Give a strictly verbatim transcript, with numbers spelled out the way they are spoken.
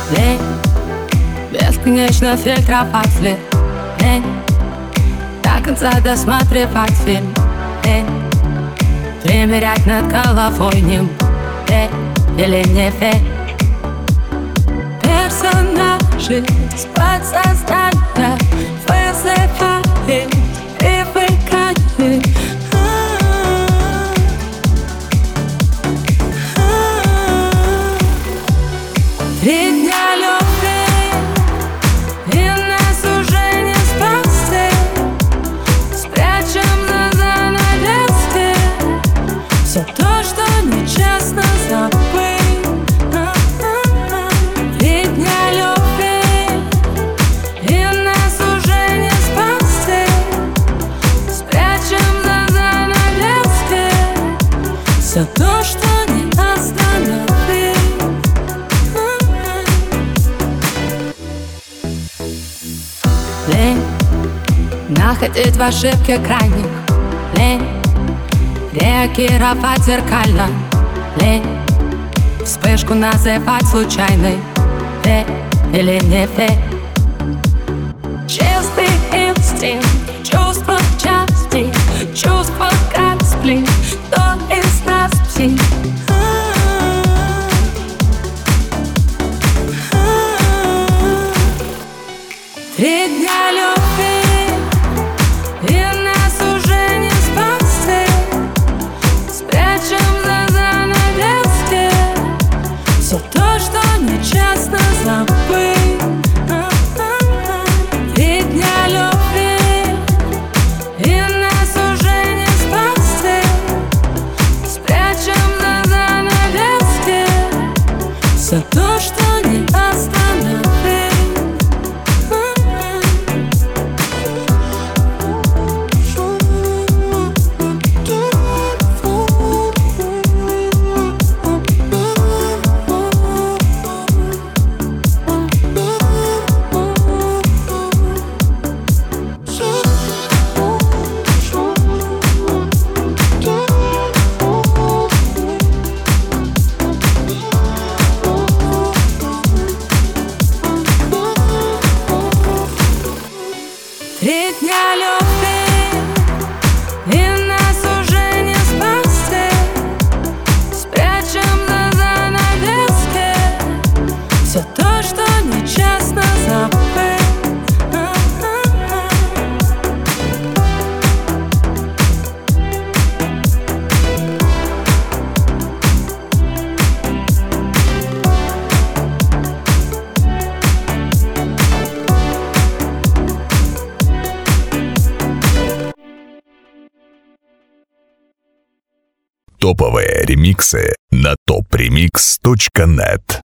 Лень, бесконечно фильтровать свет. Лень, до конца досматривать фильм. Лень, примерять над головой ним. Верь или не верь. Персонажи с подсознания вызывают привыкание. Три дня любви, и нас уже не спасти. Спрячем за занавески все то, что нечестно забыть. Три дня любви, и нас уже не спасти. Спрячем за занавески все то, что не остановить. Лень находить в ошибке крайних. Лень реагировать зеркально. Лень вспышку называть случайной. Верь или не верь. Чистый инстинкт, чувство части, чувство как сплин. Кто из нас псих? Три дня любви, и нас уже не спасти. Спрячем за занавески все то, что нечестно забыть. Три дня любви, и нас уже не спасти. Спрячем за занавески все то, что не остановить. Три дня любви, и нас уже не спасти. Спрячем за занавески все то, что нечестно забыть. Топовые ремиксы на топ ремикс точка нет.